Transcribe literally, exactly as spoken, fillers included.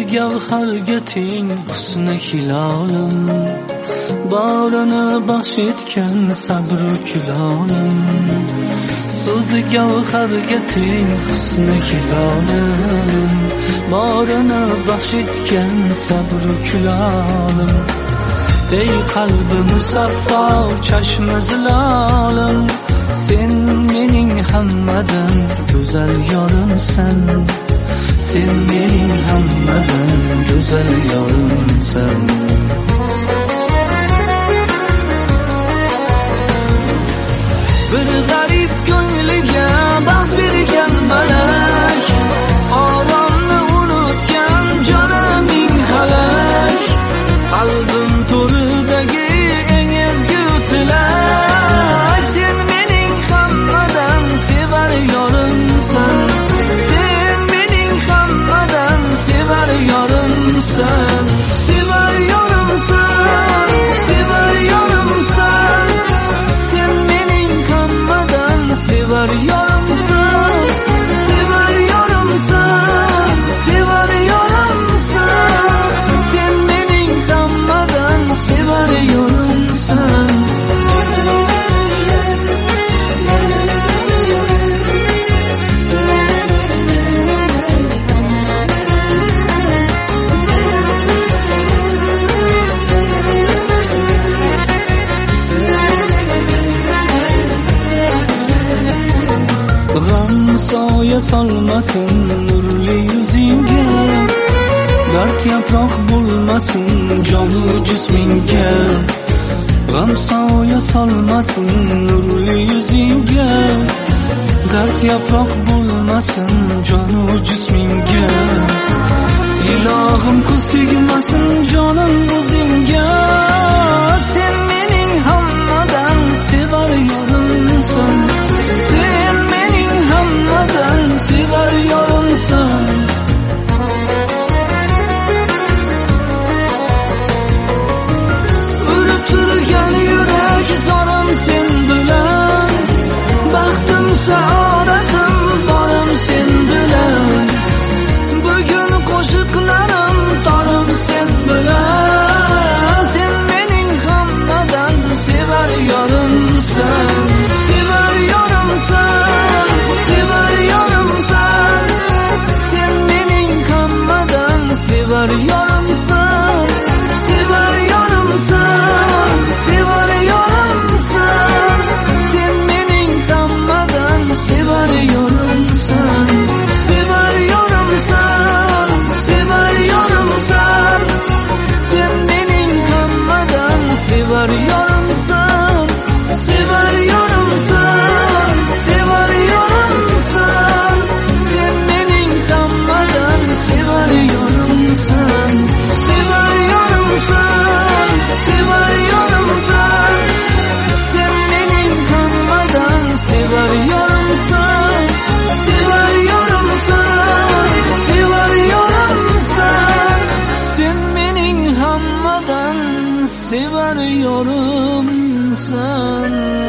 so'zi gavharga teng husni hilolim, borini baxsh etgan sabru kulolim. So'zi gavharga teng husni hilolim, borini baxsh etgan sabru kulolim. Ey qalbi musaffo chashmi zilolim, sen mening hammadan go'zal yorimsan. Sen mening hammadan go'zal yorimsan. Bir g'arib ko'ngliga baxt bergan malak, oromni unutgan joniming halak. Qalbim to'ridagi eng ezgu tilak, sen mening hammadan sevar yorimsan. Sen mening hammadan sevar yorimsan. Sevar yorimsan, sevar yorimsan. Sen mening hammadan sevar yorimsan. Sevar yorimsan, sevar yorimsan. Sen mening hammadan sevar yorimsan. G'am soya solmasin nurli yuzingga, dard yaproq bo'lmasin jonu jismingga. G'am soya solmasin nurli yuzingga, dard yaproq bo'lmasin jonu jismingga. Ilohim ko'z tegmasin jonim o'zingga. Sen mening hammadan sevar yorimsan. Sen mening hammadan sevar yorimsan. Urib turgan yurak zorim sen bilan, baxtim saodatim borim sen bilan. Bugun qo'shiqlarim torim sen bilan. Sen mening hammadan sevar yorimsan. Sevar yorimsan, sevar yorimsan. Sen mening hammadan sevar yorimsan. Sevar yorimsan, sevar yorimsan. Sen mening hammadan sevar yorimsan. Sevar yorimsan, sevar yorimsan. Sen mening hammadan sevar yorimsan. Sevar yorimsan, sevar yorimsan. Sen mening hammadan sevar yorimsan. Sevar yorimsan, sevar yorimsan. Sen mening hammadan sevar yorimsan. Sevar yorimsan, sevar yorimsan. Sen mening hammadan sevar yorimsan.